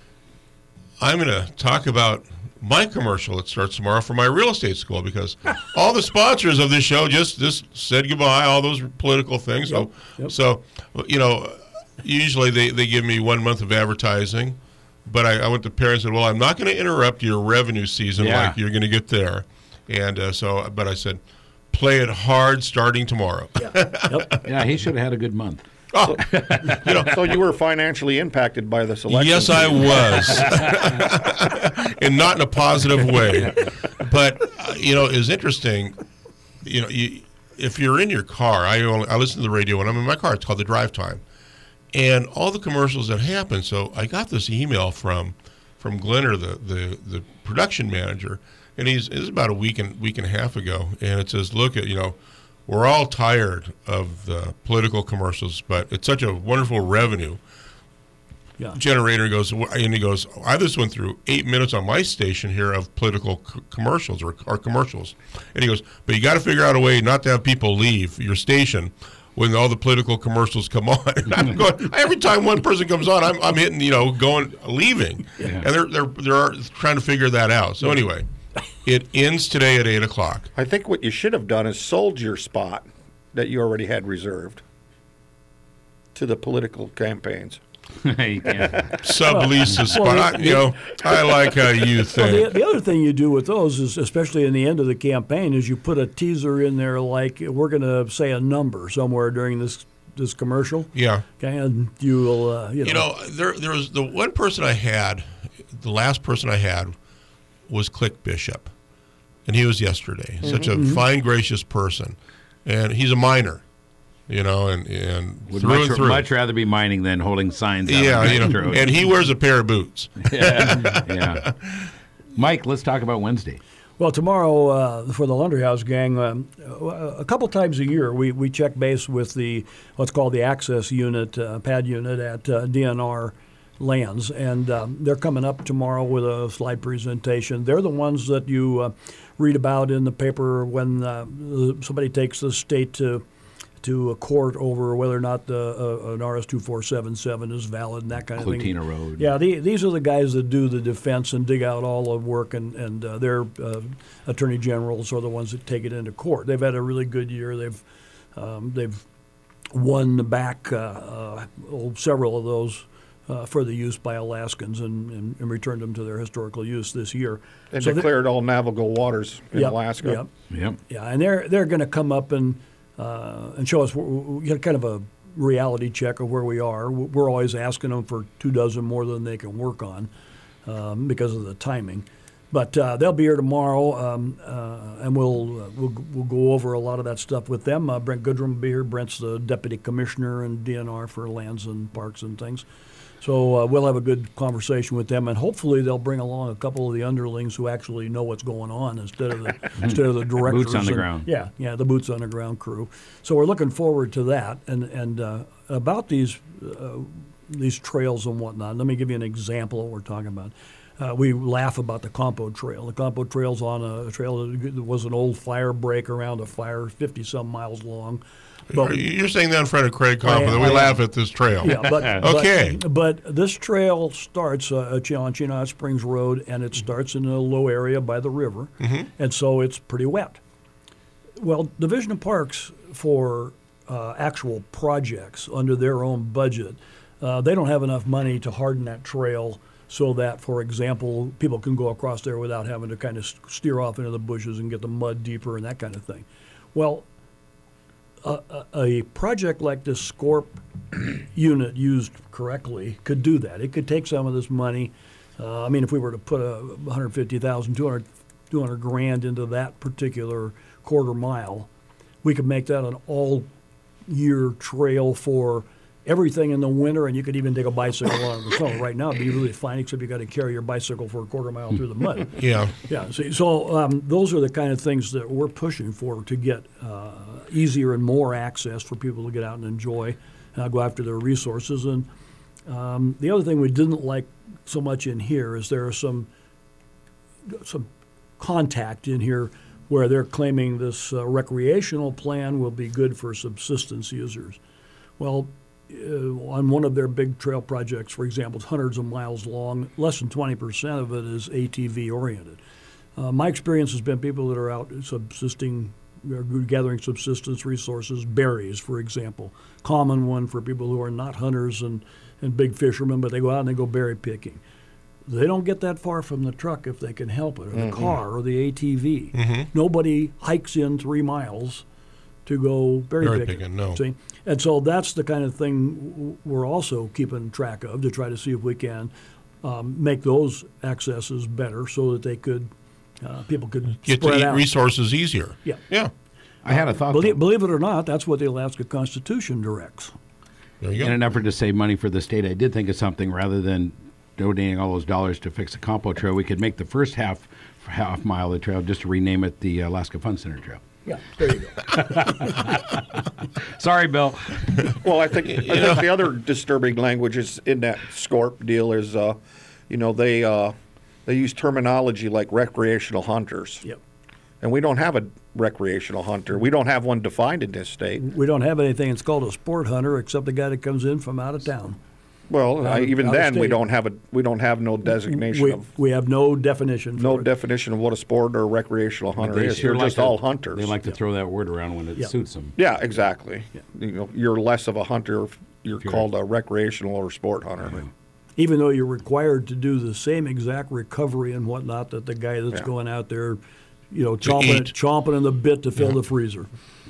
I'm going to talk about my commercial that starts tomorrow for my real estate school, because all the sponsors of this show just, just said goodbye, all those political things. Yep, So, yep. so you know, usually they, they give me one month of advertising, but I, I went to parents and said, well, I'm not going to interrupt your revenue season Yeah. like you're going to get there. And uh, so, but I said, play it hard starting tomorrow. Yeah, he should have had a good month. Oh, you know, so you were financially impacted by this election. Yes, I was, and not in a positive way. But uh, you know, it's interesting. You know, you, if you're in your car, I only I listen to the radio when I'm in my car. It's called the drive time, and all the commercials that happen. So I got this email from from Glenner, the the, the production manager, and he's it was about a week and week and a half ago, and it says, look at you know. We're all tired of the political commercials, but it's such a wonderful revenue yeah. generator. He goes, and he goes, I just went through eight minutes on my station here of political c- commercials or, or commercials. And he goes, but you got to figure out a way not to have people leave your station when all the political commercials come on. And I'm going, every time one person comes on, I'm, I'm hitting, you know, going, leaving. Yeah. And they're, they're, they're trying to figure that out. So anyway. It ends today at eight o'clock. I think what you should have done is sold your spot that you already had reserved to the political campaigns. Sublease the spot. I, you know, I like how you think. Well, the, the other thing you do with those is, especially in the end of the campaign, is you put a teaser in there like we're going to say a number somewhere during this this commercial. Yeah. Okay, and you'll uh, you know. You know, there there was the one person I had, the last person I had was Click Bishop, and he was yesterday. Mm-hmm. Such a mm-hmm. fine, gracious person, and he's a miner, you know, and and Would through much, and through. much rather be mining than holding signs. Out Yeah, on you know, road. and he wears a pair of boots. yeah, yeah. Mike, let's talk about Wednesday. Well, tomorrow uh, for the Lunderhouse gang, um, a couple times a year we, we check base with the what's called the access unit, uh, pad unit at uh, D N R Lands, and um, they're coming up tomorrow with a slide presentation. They're the ones that you uh, read about in the paper when uh, somebody takes the state to to a court over whether or not the, uh, an R S two four seven seven is valid and that kind of thing. Clutina Road. Yeah, the, these are the guys that do the defense and dig out all the work, and, and uh, their uh, attorney generals are the ones that take it into court. They've had a really good year. They've um, they've won back uh, uh, several of those uh, for the use by Alaskans and, and, and returned them to their historical use this year. And so declared all navigable waters in yep, Alaska. Yep. Yep. Yeah, and they're they're going to come up and uh, and show us you know, kind of a reality check of where we are. We're always asking them for two dozen more than they can work on um, because of the timing. But uh, they'll be here tomorrow, um, uh, and we'll, uh, we'll we'll go over a lot of that stuff with them. Uh, Brent Goodrum will be here. Brent's the deputy commissioner and D N R for lands and parks and things. So uh, we'll have a good conversation with them, and hopefully they'll bring along a couple of the underlings who actually know what's going on instead of the instead of the directors. Boots on the and, ground. Yeah, yeah, the boots on the ground crew. So we're looking forward to that. And and uh, about these uh, these trails and whatnot. Let me give you an example of what we're talking about. Uh, we laugh about the Compo Trail. The Compo Trail's on a trail that was an old fire break around a fire, fifty-some miles long. But, You're saying that in front of Craig Compo, that we laugh at this trail. Yeah, but, okay. But, but this trail starts uh, on Chino Springs Road, and it starts in a low area by the river, Mhm. and so it's pretty wet. Well, Division of Parks, for uh, actual projects under their own budget, uh, they don't have enough money to harden that trail so that, for example, people can go across there without having to kind of steer off into the bushes and get the mud deeper and that kind of thing. Well, a, a, a project like this SCORP unit used correctly could do that. It could take some of this money. Uh, I mean, if we were to put a one hundred fifty thousand, two hundred, two hundred grand into that particular quarter mile, we could make that an all-year trail for everything in the winter, and you could even take a bicycle on the snow. Right now, it'd be really fine, except you got to carry your bicycle for a quarter mile through the mud. Yeah. Yeah. See, so um, those are the kind of things that we're pushing for to get uh, easier and more access for people to get out and enjoy, uh, go after their resources. And um, the other thing we didn't like so much in here is there are some some contact in here where they're claiming this uh, recreational plan will be good for subsistence users. Well, Uh, on one of their big trail projects, for example, it's hundreds of miles long, less than twenty percent of it is A T V oriented. Uh, my experience has been people that are out subsisting, are gathering subsistence resources, berries, for example, common one for people who are not hunters and, and big fishermen, but they go out and they go berry picking. They don't get that far from the truck if they can help it, or the Mhm. car, or the A T V. Mhm. Nobody hikes in three miles to go berry, Berry picking. picking, no. See? And so that's the kind of thing w- we're also keeping track of to try to see if we can um, make those accesses better so that they could, uh, people could Get to spread eat out. resources easier. Yeah. Yeah. I had a thought. Believe, believe it or not, that's what the Alaska Constitution directs. There you go. In an effort to save money for the state, I did think of something. Rather than donating all those dollars to fix the Compo Trail, we could make the first half half mile of the trail just to rename it the Alaska Fun Center Trail. Yeah, there you go. Sorry, Bill. Well, I think, I think the other disturbing language is in that SCORP deal is, uh, you know, they uh, they use terminology like recreational hunters. Yep. And we don't have a recreational hunter. We don't have one defined in this state. We don't have anything that's called a sport hunter except the guy that comes in from out of town. Well, Out I, of- even out of then, we state. don't have a we don't have no designation We, of we have no definition for no it. definition of what a sport or recreational hunter They is. sure They're like just to- all hunters. They like to throw that word around when it Yeah. suits them. Yeah, exactly. You know, you're less of a hunter if you're Sure. called a recreational or sport hunter. Even though you're required to do the same exact recovery and whatnot that the guy that's Yeah. going out there, you know, To chomping, eat. chomping in the bit to fill Yeah. the freezer.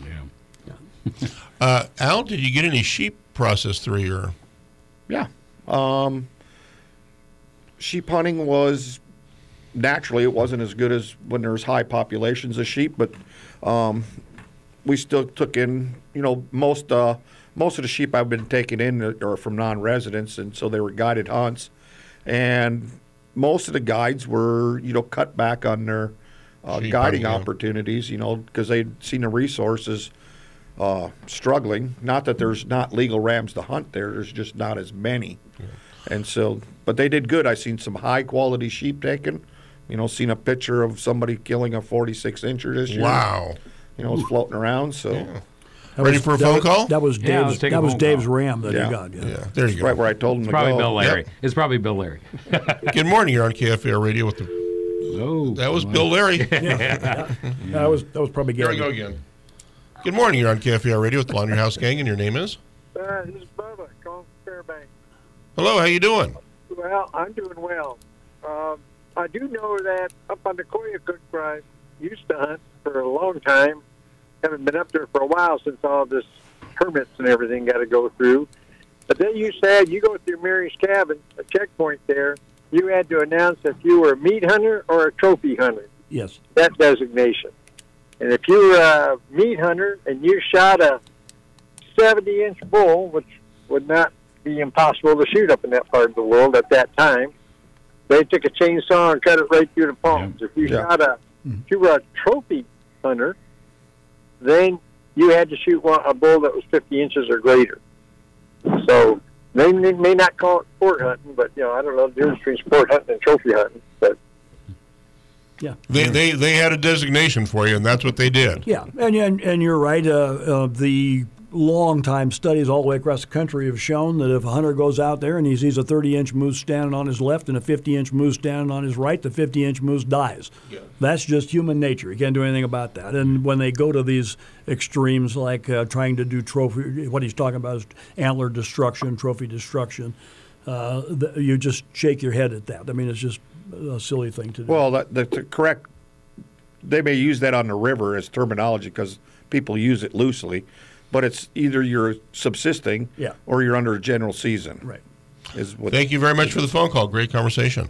Uh, Al, did you get any sheep processed through your? Yeah. Um, sheep hunting was naturally it wasn't as good as when there's high populations of sheep, but um, we still took in you know most uh, most of the sheep I've been taking in are from non-residents, and so they were guided hunts, and most of the guides were you know cut back on their uh, Sheep guiding hunting, yeah. opportunities, you know, because they'd seen the resources uh, struggling. Not that there's not legal rams to hunt there; there's just not as many. And so, but they did good. I seen some high quality sheep taken. You know, seen a picture of somebody killing a forty-six incher this year. Wow. You know, it's floating around. So, Yeah. That Ready was- for a that phone was- call? That was Yeah, I was Dave's. taking a That was phone Dave's call. ram that Yeah. he got. Yeah. Yeah, there you go. right where I told him It's to probably go. Bill Larry. Yep. It's probably Bill Larry. Good morning. You're on K F A R Radio with the. Oh, That was Bill Larry. That was that was probably Here we Gary. go again. Good morning. You're on K F A R Radio with the Laundry House Gang, and your name is? Uh, this is Bubba calling from Fairbanks. Hello. How you doing? Well, I'm doing well. Um, I do know that up on the Koyukuk, where I used to hunt for a long time, haven't been up there for a while since all this permits and everything got to go through. But they used to have, you go through Mary's Cabin, a checkpoint there, you had to announce if you were a meat hunter or a trophy hunter. Yes. That designation. And if you were a meat hunter and you shot a seventy-inch bull, which would not be impossible to shoot up in that part of the world at that time, they took a chainsaw and cut it right through the palms. Yeah. If you Yeah. shot a, if you were a trophy hunter, then you had to shoot one, a bull that was fifty inches or greater. So they may may not call it sport hunting, but, you know, I don't know the difference between sport hunting and trophy hunting. But yeah, They, they they had a designation for you, and that's what they did. Yeah, and and, and you're right. Uh, uh, the long-time studies all the way across the country have shown that if a hunter goes out there and he sees a thirty-inch moose standing on his left and a fifty-inch moose standing on his right, the fifty-inch moose dies. Yeah. That's just human nature. You can't do anything about that. And when they go to these extremes, like uh, trying to do trophy, what he's talking about is antler destruction, trophy destruction, uh, the, you just shake your head at that. I mean, it's just a silly thing to do. Well, the, the, the correct, they may use that on the river as terminology because people use it loosely, but it's either you're subsisting Yeah. or you're under a general season. Right. Is what Thank you very much for the phone call. Great conversation.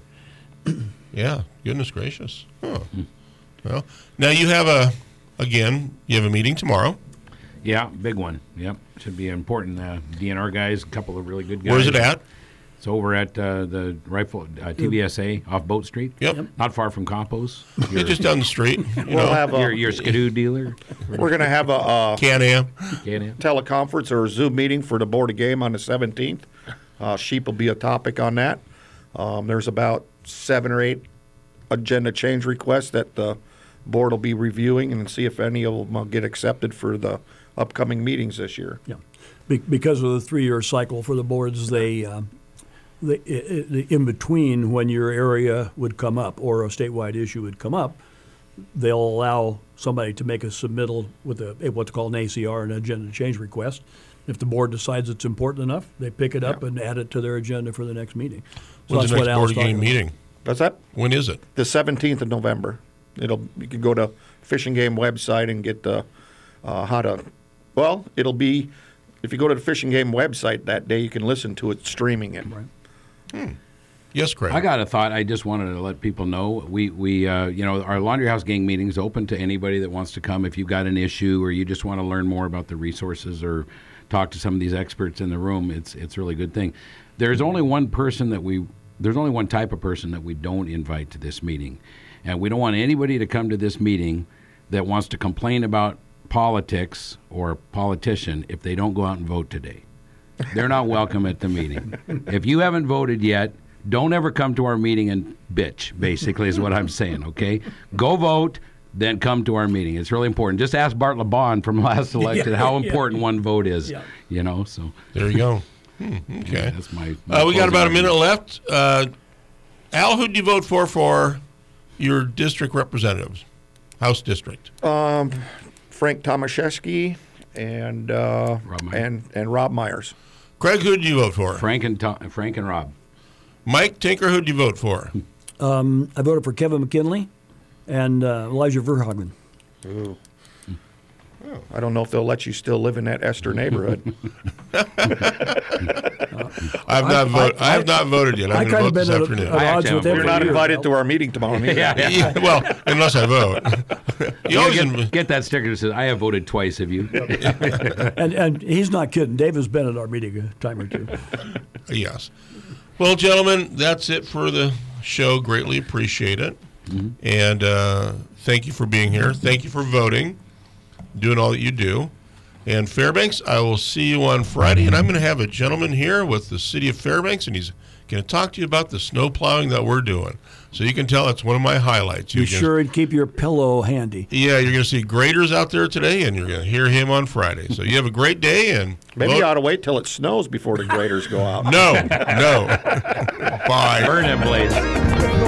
Yeah, goodness gracious. Huh. Well, now you have a, again, you have a meeting tomorrow. Yeah, big one. Yep, should be important. Uh, D N R guys, a couple of really good guys. Where's it at? It's over at uh, the rifle uh, T V S A off Boat Street. Yep. Not far from Compos. Yeah, just down the street. You We'll know. have a- your, your Skidoo dealer. We're going to have a uh, Can-Am. Can-Am. teleconference or a Zoom meeting for the Board of Game on the seventeenth. Uh, sheep will be a topic on that. Um, there's about seven or eight agenda change requests that the board will be reviewing and see if any of them will get accepted for the upcoming meetings this year. Yeah, Be- because of the three-year cycle for the boards, they, um, they i- i- in between when your area would come up or a statewide issue would come up, they'll allow somebody to make a submittal with a what's called an A C R, an agenda change request. If the board decides it's important enough, they pick it up and add it to their agenda for the next meeting. So When's the that's next what Board Al's of talking Game about. meeting? What's that? When is it? The seventeenth of November. It'll you can go to Fish and Game website and get the uh, how to. Well, it'll be if you go to the Fish and Game website that day, you can listen to it streaming it. Right. Hmm. Yes, Craig. I got a thought. I just wanted to let people know we we uh, you know our Laundry House Gang meeting is open to anybody that wants to come. If you've got an issue or you just want to learn more about the resources or talk to some of these experts in the room, it's it's a really good thing. There's only one person that we there's only one type of person that we don't invite to this meeting, and we don't want anybody to come to this meeting that wants to complain about politics or a politician if they don't go out and vote today. They're not welcome at the meeting. If you haven't voted yet, don't ever come to our meeting and bitch, basically, is what I'm saying, okay? Go vote, then come to our meeting. It's really important. Just ask Bart LeBon from last election Yeah, how yeah. important one vote is, Yeah. you know, so. There you go. Hmm, okay. That's my, my Uh, we got closing about a minute argument. left. Uh, Al, who did you vote for for your district representatives, House district? Um, Frank Tomaszewski and uh, Rob Myers. and and Rob Myers. Craig, who did you vote for? Frank and, Tom, Frank and Rob. Mike Tinker, who did you vote for? Um, I voted for Kevin McKinley and uh, Elijah Verhagen. Ooh. I don't know if they'll let you still live in that Esther neighborhood. I've not voted. I, have not voted yet. I'm I going to kind vote of this been at, afternoon. at odds with You're every not year. invited to our meeting tomorrow. Either. Yeah, yeah. Yeah, well, unless I vote. You You always get, inv- get that sticker that says, I have voted twice, have you? and and he's not kidding. Dave has been at our meeting a time or two. Yes. Well, gentlemen, that's it for the show. Greatly appreciate it. Mm-hmm. And uh, thank you for being here. Thank you for voting, doing all that you do. And Fairbanks, I will see you on Friday. And I'm going to have a gentleman here with the city of Fairbanks, and he's going to talk to you about the snow plowing that we're doing. So you can tell it's one of my highlights. Be You're gonna- sure and keep your pillow handy. Yeah, you're going to see graders out there today, and you're going to hear him on Friday. So you have a great day. And Maybe vote- you ought to wait till it snows before the graders go out. No, no. Bye. Burn them blades.